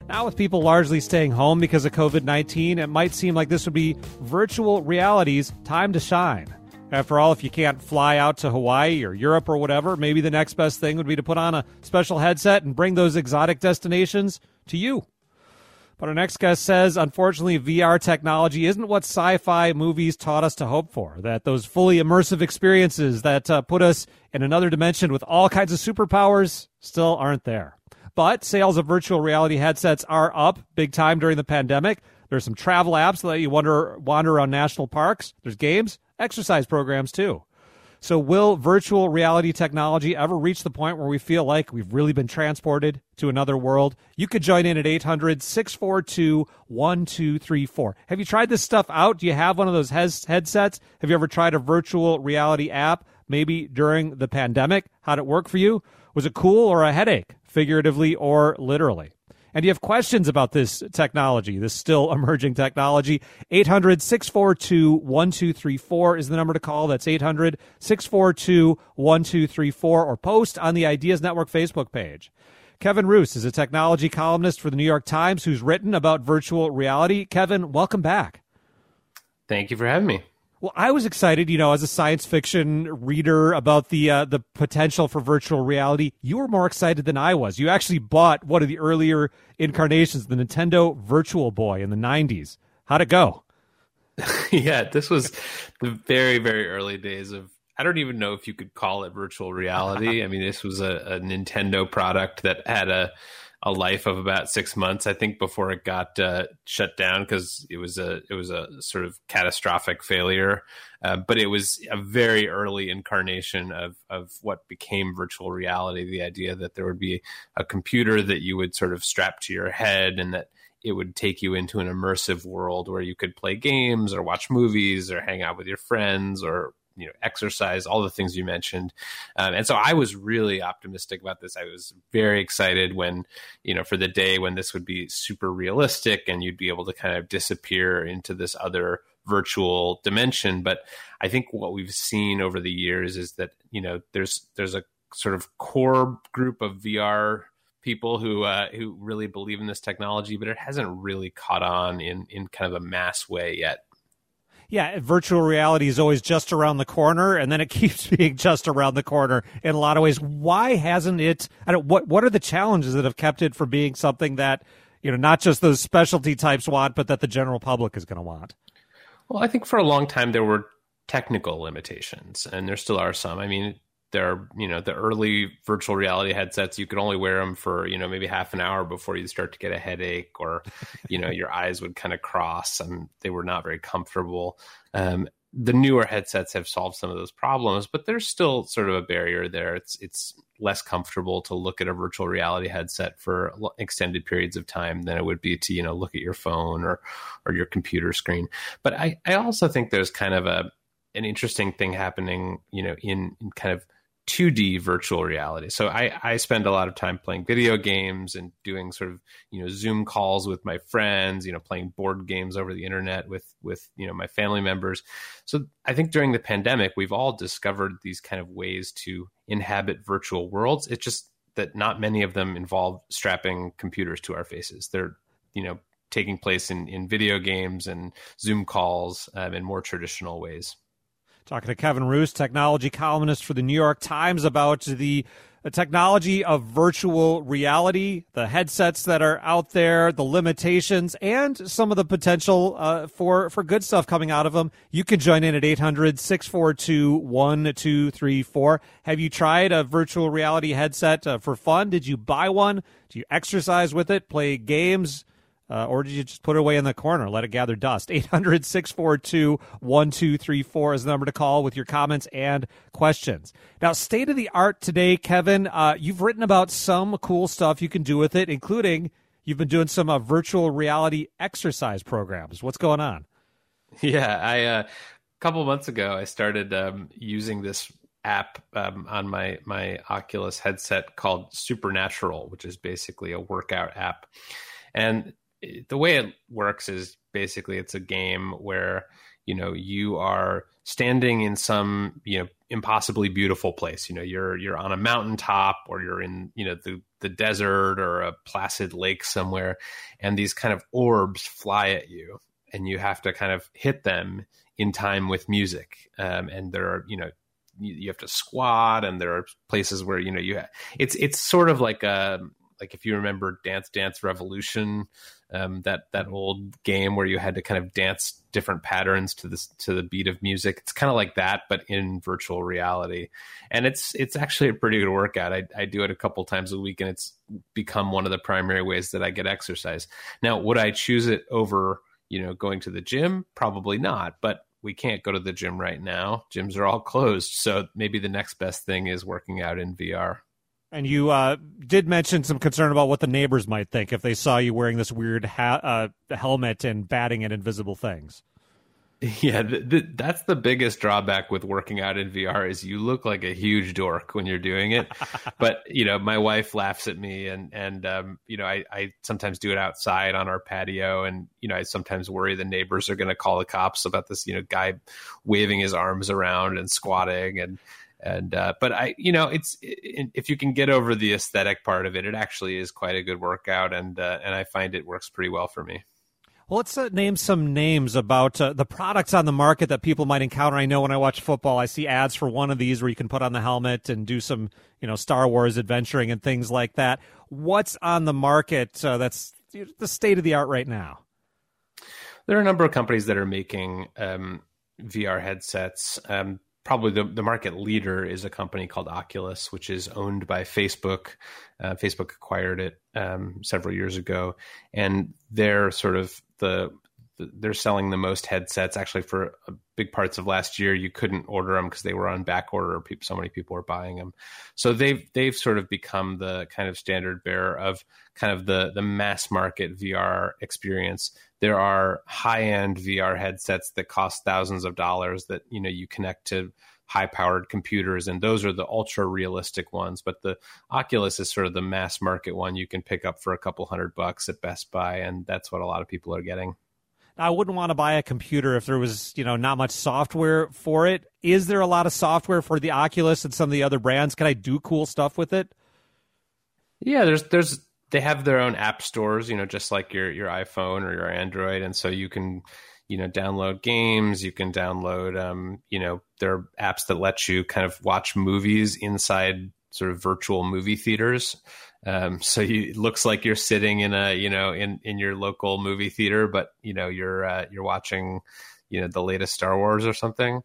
Now, with people largely staying home because of COVID-19, it might seem like this would be virtual reality's time to shine. After all, if you can't fly out to Hawaii or Europe or whatever, maybe the next best thing would be to put on a special headset and bring those exotic destinations to you. But our next guest says, unfortunately, VR technology isn't what sci-fi movies taught us to hope for, that those fully immersive experiences that put us in another dimension with all kinds of superpowers still aren't there. But sales of virtual reality headsets are up big time during the pandemic. There's some travel apps that let you wander around national parks. There's games, exercise programs too. So will virtual reality technology ever reach the point where we feel like we've really been transported to another world? You could join in at 800-642-1234. Have you tried this stuff out? Do you have one of those headsets? Have you ever tried a virtual reality app, maybe during the pandemic? How'd it work for you? Was it cool or a headache, figuratively or literally? And you have questions about this technology, this still emerging technology, 800-642-1234 is the number to call. That's 800-642-1234, or post on the Ideas Network Facebook page. Kevin Roose is a technology columnist for the New York Times who's written about virtual reality. Kevin, welcome back. Thank you for having me. Well, I was excited, as a science fiction reader about the potential for virtual reality. You were more excited than I was. You actually bought one of the earlier incarnations, the Nintendo Virtual Boy in the 90s. How'd it go? Yeah, this was the very, very early days of, I don't even know if you could call it virtual reality. I mean, this was a Nintendo product that had a life of about 6 months, I think, before it got shut down because it was a sort of catastrophic failure. But it was a very early incarnation of what became virtual reality. The idea that there would be a computer that you would sort of strap to your head and that it would take you into an immersive world where you could play games or watch movies or hang out with your friends or exercise, all the things you mentioned. And so I was really optimistic about this. I was very excited when, for the day when this would be super realistic and you'd be able to kind of disappear into this other virtual dimension. But I think what we've seen over the years is that, there's a sort of core group of VR people who really believe in this technology, but it hasn't really caught on in kind of a mass way yet. Yeah, virtual reality is always just around the corner, and then it keeps being just around the corner in a lot of ways. Why hasn't it? What are the challenges that have kept it from being something that, not just those specialty types want, but that the general public is going to want? Well, I think for a long time there were technical limitations, and there still are some. I mean, there are, the early virtual reality headsets, you could only wear them for, maybe half an hour before you start to get a headache or, your eyes would kind of cross and they were not very comfortable. The newer headsets have solved some of those problems, but there's still sort of a barrier there. It's less comfortable to look at a virtual reality headset for extended periods of time than it would be to, look at your phone or your computer screen. But I also think there's kind of an interesting thing happening, in kind of 2D virtual reality. So I spend a lot of time playing video games and doing sort of, Zoom calls with my friends, playing board games over the internet with my family members. So I think during the pandemic, we've all discovered these kind of ways to inhabit virtual worlds. It's just that not many of them involve strapping computers to our faces. They're, taking place in video games and Zoom calls in more traditional ways. Talking to Kevin Roose, technology columnist for the New York Times, about the technology of virtual reality, the headsets that are out there, the limitations, and some of the potential for good stuff coming out of them. You can join in at 800-642-1234. Have you tried a virtual reality headset for fun? Did you buy one? Do you exercise with it, play games? Or did you just put it away in the corner, let it gather dust? 800-642-1234 is the number to call with your comments and questions. Now, state of the art today, Kevin, you've written about some cool stuff you can do with it, including you've been doing some virtual reality exercise programs. What's going on? Yeah, a couple months ago, I started using this app on my Oculus headset called Supernatural, which is basically a workout app. And the way it works is basically it's a game where, you are standing in some, impossibly beautiful place. You're on a mountaintop or you're in, the the desert or a placid lake somewhere, and these kind of orbs fly at you, and you have to kind of hit them in time with music. And there are, you have to squat, and there are places where, it's sort of like if you remember Dance Dance Revolution, that old game where you had to kind of dance different patterns to the beat of music. It's kind of like that, but in virtual reality. And it's actually a pretty good workout. I do it a couple times a week, and it's become one of the primary ways that I get exercise. Now, would I choose it over, going to the gym? Probably not, but we can't go to the gym right now. Gyms are all closed. So maybe the next best thing is working out in VR. And you did mention some concern about what the neighbors might think if they saw you wearing this weird helmet and batting at invisible things. Yeah, that's the biggest drawback with working out in VR is you look like a huge dork when you're doing it. But, my wife laughs at me, and I sometimes do it outside on our patio, and, I sometimes worry the neighbors are going to call the cops about this, guy waving his arms around and squatting but if you can get over the aesthetic part of it, it actually is quite a good workout, and I find it works pretty well for me. Well, let's name some names about the products on the market that people might encounter. I know when I watch football, I see ads for one of these where you can put on the helmet and do some, Star Wars adventuring and things like that. What's on the market that's the state of the art right now? There are a number of companies that are making VR headsets. Probably the market leader is a company called Oculus, which is owned by Facebook. Facebook acquired it several years ago, and they're sort of they're selling the most headsets. Actually, for big parts of last year, you couldn't order them because they were on back order. So many people were buying them. So they've sort of become the kind of standard bearer of kind of the mass market VR experience. There are high-end VR headsets that cost thousands of dollars that, you connect to high-powered computers, and those are the ultra-realistic ones. But the Oculus is sort of the mass market one you can pick up for a couple $100 at Best Buy, and that's what a lot of people are getting. I wouldn't want to buy a computer if there was, not much software for it. Is there a lot of software for the Oculus and some of the other brands? Can I do cool stuff with it? Yeah, they have their own app stores, just like your iPhone or your Android. And so you can, download games, you can download, there are apps that let you kind of watch movies inside sort of virtual movie theaters. So it looks like you're sitting in in your local movie theater, but, you're watching, the latest Star Wars or something.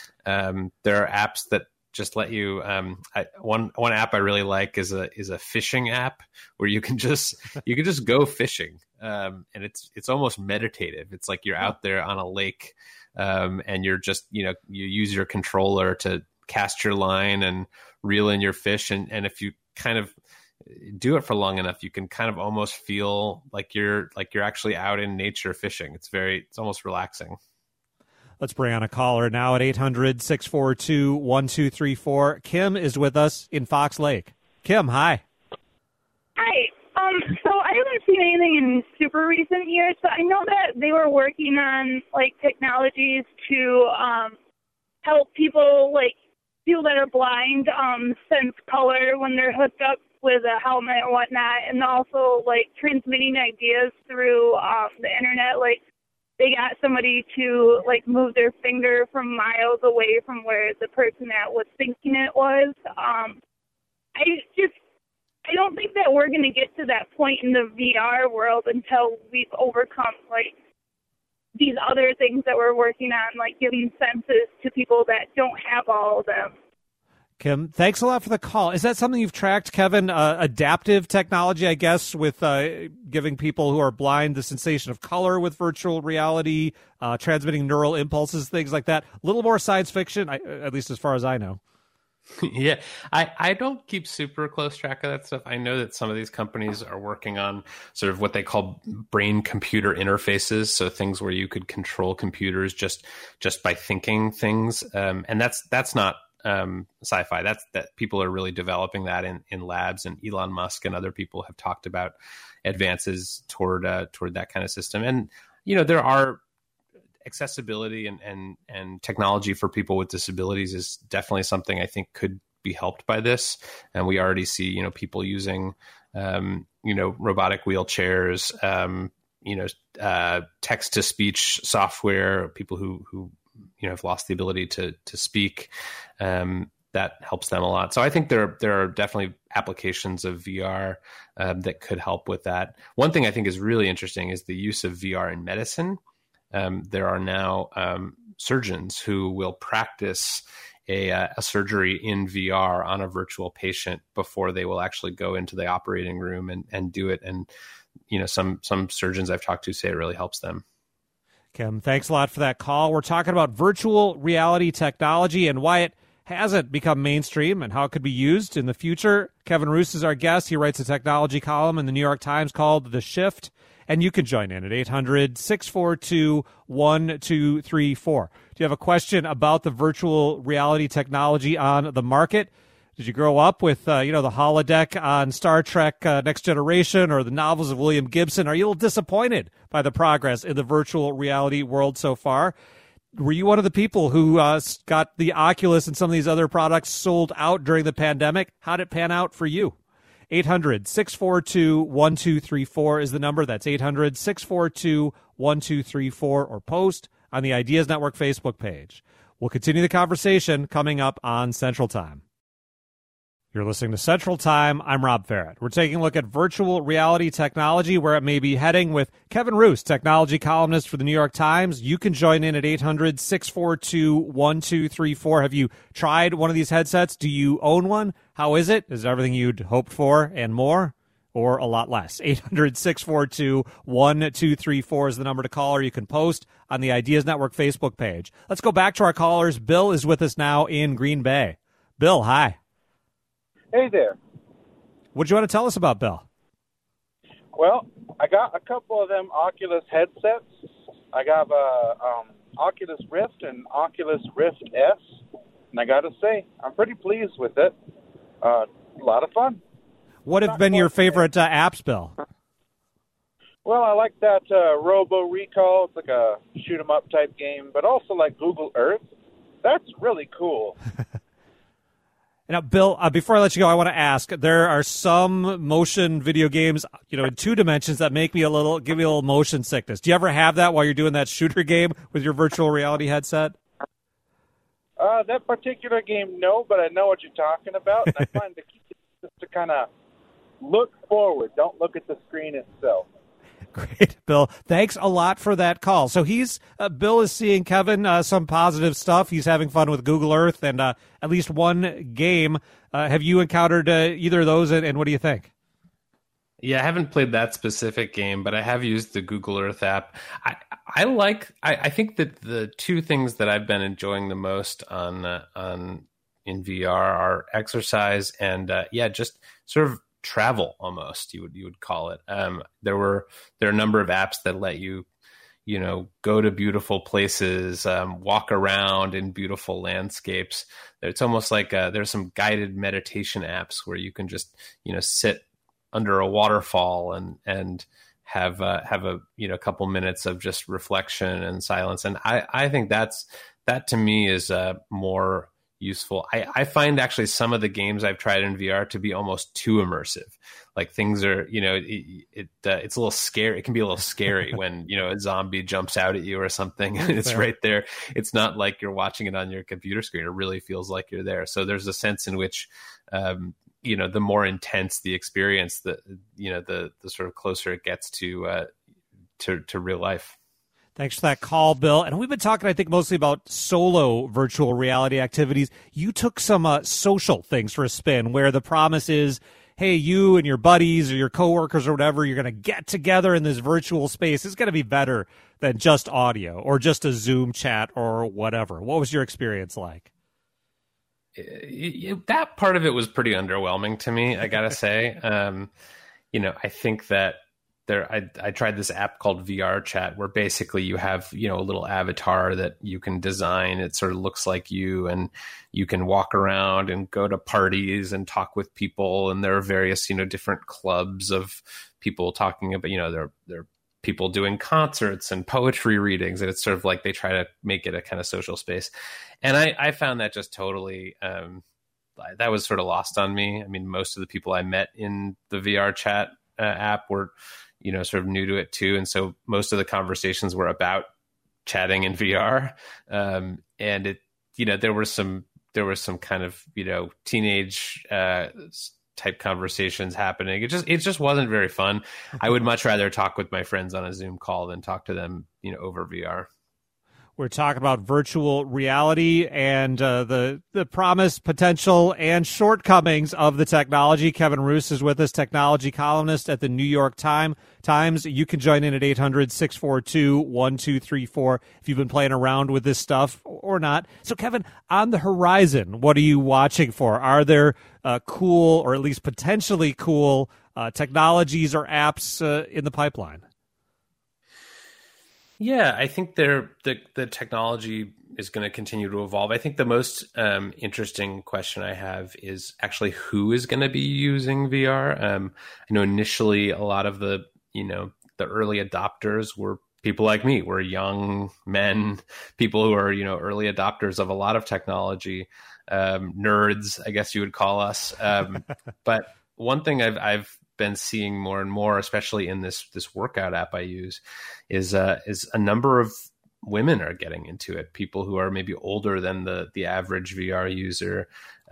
There are apps that just let you one app I really like is a fishing app where you can just go fishing, and it's almost meditative. It's like you're out there on a lake, and you're just you use your controller to cast your line and reel in your fish, and if you kind of do it for long enough, you can kind of almost feel like you're actually out in nature fishing. It's almost relaxing. Let's bring on a caller now at 800-642-1234. Kim is with us in Fox Lake. Kim, hi. Hi. So I haven't seen anything in super recent years, but I know that they were working on technologies to help people that are blind sense color when they're hooked up with a helmet or whatnot, and also transmitting ideas through the internet. They got somebody to move their finger from miles away from where the person that was thinking it was. I don't think that we're going to get to that point in the VR world until we've overcome these other things that we're working on, giving senses to people that don't have all of them. Kim, thanks a lot for the call. Is that something you've tracked, Kevin? Adaptive technology, I guess, with giving people who are blind the sensation of color with virtual reality, transmitting neural impulses, things like that. A little more science fiction, at least as far as I know. Yeah, I don't keep super close track of that stuff. I know that some of these companies are working on sort of what they call brain-computer interfaces, so things where you could control computers just by thinking things, and that's not sci-fi. That people are really developing that in labs, and Elon Musk and other people have talked about advances toward that kind of system. And there are accessibility and technology for people with disabilities is definitely something I think could be helped by this. And we already see people using robotic wheelchairs, text to speech software, people who have lost the ability to speak. That helps them a lot. So I think there are definitely applications of VR that could help with that. One thing I think is really interesting is the use of VR in medicine. There are now surgeons who will practice a surgery in VR on a virtual patient before they will actually go into the operating room and do it. And some surgeons I've talked to say it really helps them. Kim, thanks a lot for that call. We're talking about virtual reality technology and why it hasn't become mainstream and how it could be used in the future. Kevin Roose is our guest. He writes a technology column in the New York Times called The Shift, and you can join in at 800-642-1234. Do you have a question about the virtual reality technology on the market? Did you grow up with, the holodeck on Star Trek Next Generation or the novels of William Gibson? Are you a little disappointed by the progress in the virtual reality world so far? Were you one of the people who got the Oculus and some of these other products sold out during the pandemic? How did it pan out for you? 800-642-1234 is the number. That's 800-642-1234 or post on the Ideas Network Facebook page. We'll continue the conversation coming up on Central Time. You're listening to Central Time. I'm Rob Farrett. We're taking a look at virtual reality technology, where it may be heading, with Kevin Roose, technology columnist for the New York Times. You can join in at 800-642-1234. Have you tried one of these headsets? Do you own one? How is it? Is it everything you'd hoped for and more, or a lot less? 800-642-1234 is the number to call, or you can post on the Ideas Network Facebook page. Let's go back to our callers. Bill is with us now in Green Bay. Bill, hi. Hey there. What do you want to tell us about, Bill? Well, I got a couple of them Oculus headsets. I got Oculus Rift and Oculus Rift S, and I got to say, I'm pretty pleased with it. A lot of fun. What have been your favorite apps, Bill? Well, I like that Robo Recall. It's like a shoot-'em-up type game, but also like Google Earth. That's really cool. Now, Bill, before I let you go, I want to ask, there are some motion video games, in 2 dimensions that give me a little motion sickness. Do you ever have that while you're doing that shooter game with your virtual reality headset? That particular game, no, but I know what you're talking about. And I find the key is to kind of look forward. Don't look at the screen itself. Great, Bill. Thanks a lot for that call. So Bill is seeing, Kevin, some positive stuff. He's having fun with Google Earth and at least one game. Have you encountered either of those, and what do you think? Yeah, I haven't played that specific game, but I have used the Google Earth app. I think that the 2 things that I've been enjoying the most in VR are exercise and just sort of travel, almost you would call it. There are a number of apps that let you go to beautiful places, walk around in beautiful landscapes. It's almost like there's some guided meditation apps where you can just sit under a waterfall and have a couple minutes of just reflection and silence. And I think that to me is more useful. I find actually some of the games I've tried in VR to be almost too immersive. Like things are, it's a little scary. It can be a little scary when, a zombie jumps out at you or something and it's right there. It's not like you're watching it on your computer screen. It really feels like you're there. So there's a sense in which, the more intense the experience, the sort of closer it gets to real life. Thanks for that call, Bill. And we've been talking, I think, mostly about solo virtual reality activities. You took some social things for a spin, where the promise is, hey, you and your buddies or your coworkers or whatever, you're going to get together in this virtual space. It's going to be better than just audio or just a Zoom chat or whatever. What was your experience like? That part of it was pretty underwhelming to me, I got to say. I think that I tried this app called VR Chat, where basically you have, a little avatar that you can design. It sort of looks like you, and you can walk around and go to parties and talk with people. And there are various, different clubs of people talking about, there are people doing concerts and poetry readings. And it's sort of like they try to make it a kind of social space. And I found that just totally, that was sort of lost on me. I mean, most of the people I met in the VR chat app were, sort of new to it too. And so most of the conversations were about chatting in VR. And it, there was some kind of, teenage type conversations happening. It just wasn't very fun. I would much rather talk with my friends on a Zoom call than talk to them, over VR. We're talking about virtual reality and the promise, potential, and shortcomings of the technology. Kevin Roose is with us, technology columnist at the New York Times. You can join in at 800-642-1234 if you've been playing around with this stuff or not. So, Kevin, on the horizon, what are you watching for? Are there cool, or at least potentially cool, technologies or apps in the pipeline? Yeah, I think the technology is going to continue to evolve. I think the most interesting question I have is actually who is going to be using VR. I know initially a lot of the early adopters were people like me, were young men, people who are early adopters of a lot of technology, nerds, I guess you would call us. But one thing I've been seeing more and more, especially in this workout app I use, is a number of women are getting into it. People who are maybe older than the average VR user,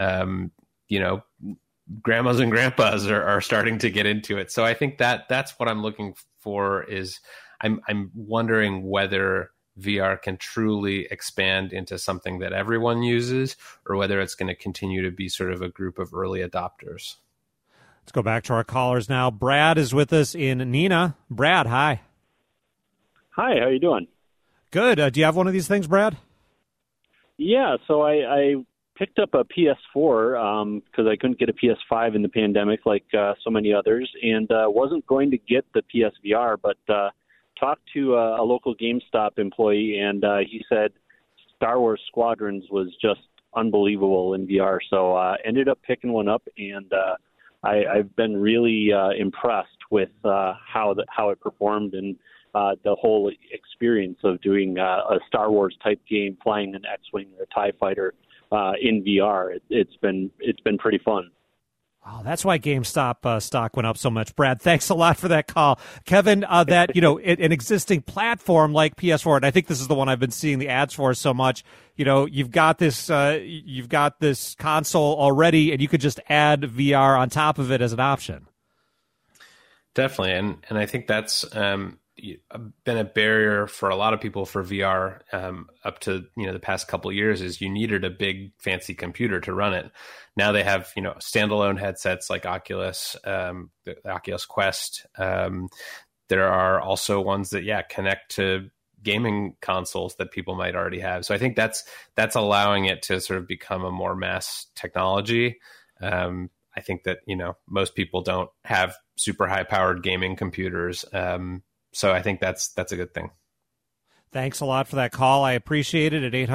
grandmas and grandpas are starting to get into it. So I think that's what I'm looking for. Is I'm wondering whether VR can truly expand into something that everyone uses, or whether it's going to continue to be sort of a group of early adopters. Let's go back to our callers now. Brad is with us in Neenah. Brad, hi. Hi, how you doing? Good. Do you have one of these things, Brad? Yeah, so I picked up a PS4 because I couldn't get a PS5 in the pandemic like so many others, and wasn't going to get the PSVR, but talked to a local GameStop employee, and he said Star Wars Squadrons was just unbelievable in VR, so ended up picking one up, and I've been really impressed with how it performed, and the whole experience of doing a Star Wars type game, flying an X-wing or a TIE fighter in VR. It's been pretty fun. Oh, that's why GameStop stock went up so much. Brad, thanks a lot for that call. Kevin, that, an existing platform like PS4, and I think this is the one I've been seeing the ads for so much, you've got this console already, and you could just add VR on top of it as an option. Definitely. And I think that's been a barrier for a lot of people for VR up to the past couple of years, is you needed a big fancy computer to run it. Now they have standalone headsets like Oculus, the Oculus Quest. There are also ones that connect to gaming consoles that people might already have. So I think that's allowing it to sort of become a more mass technology. I think that most people don't have super high powered gaming computers. So I think that's a good thing. Thanks a lot for that call. I appreciate it at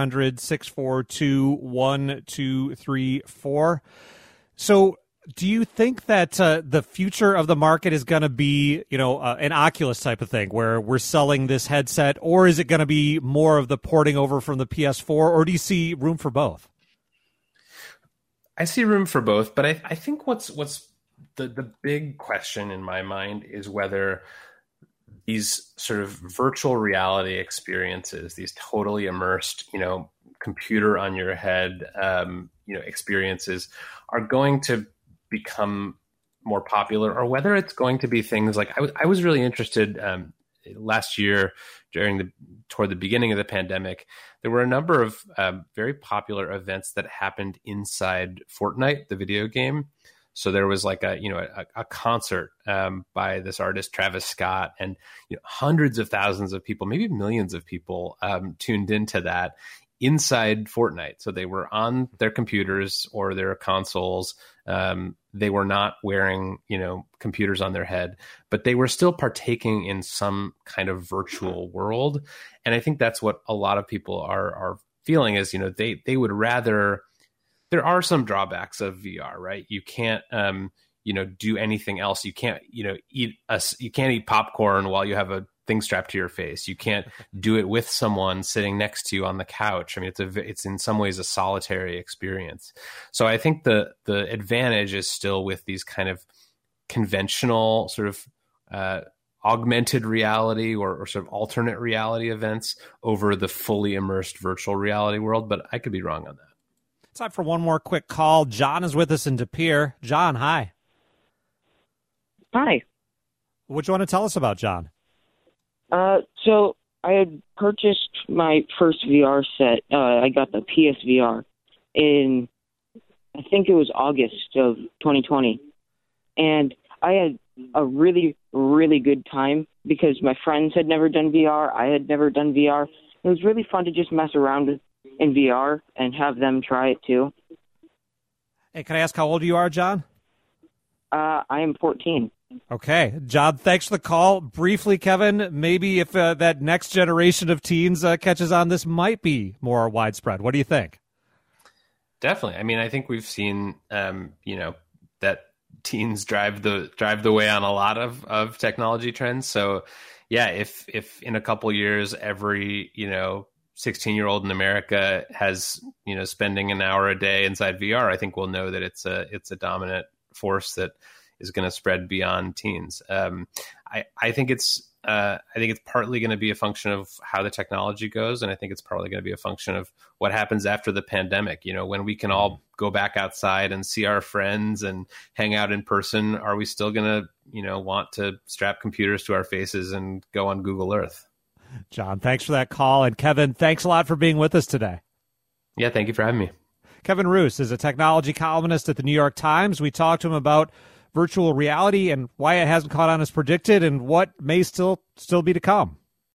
800-642-1234. So do you think that the future of the market is going to be, an Oculus type of thing where we're selling this headset, or is it going to be more of the porting over from the PS4, or do you see room for both? I see room for both, but I think what's the big question in my mind is whether these sort of virtual reality experiences, these totally immersed, computer on your head, experiences are going to become more popular, or whether it's going to be things like I was really interested last year toward the beginning of the pandemic. There were a number of very popular events that happened inside Fortnite, the video game. So there was like a concert by this artist, Travis Scott, and hundreds of thousands of people, maybe millions of people tuned into that inside Fortnite. So they were on their computers or their consoles. They were not wearing, computers on their head, but they were still partaking in some kind of virtual world. And I think that's what a lot of people are feeling is, they would rather. There are some drawbacks of VR, right? You can't do anything else. You can't, you can't eat popcorn while you have a thing strapped to your face. You can't do it with someone sitting next to you on the couch. I mean, it's in some ways a solitary experience. So I think the advantage is still with these kind of conventional sort of augmented reality or sort of alternate reality events over the fully immersed virtual reality world. But I could be wrong on that. Time for one more quick call. John is with us in De Pere. John, hi. Hi. What do you want to tell us about, John? So I had purchased my first VR set. I got the PSVR in, I think it was August of 2020. And I had a really, really good time because my friends had never done VR. I had never done VR. It was really fun to just mess around in VR and have them try it too. Hey, can I ask how old you are, John? I am 14. Okay. John, thanks for the call. Briefly, Kevin, maybe if that next generation of teens catches on, this might be more widespread. What do you think? Definitely. I mean, I think we've seen, that teens drive the way on a lot of technology trends. So, yeah, if in a couple years, every 16-year-old in America has spending an hour a day inside VR, I think we'll know that it's a dominant force that is going to spread beyond teens. I think it's partly going to be a function of how the technology goes, and I think it's partly going to be a function of what happens after the pandemic. When we can all go back outside and see our friends and hang out in person, are we still going to want to strap computers to our faces and go on Google Earth? John, thanks for that call. And Kevin, thanks a lot for being with us today. Yeah, thank you for having me. Kevin Roose is a technology columnist at the New York Times. We talked to him about virtual reality and why it hasn't caught on as predicted and what may still be to come.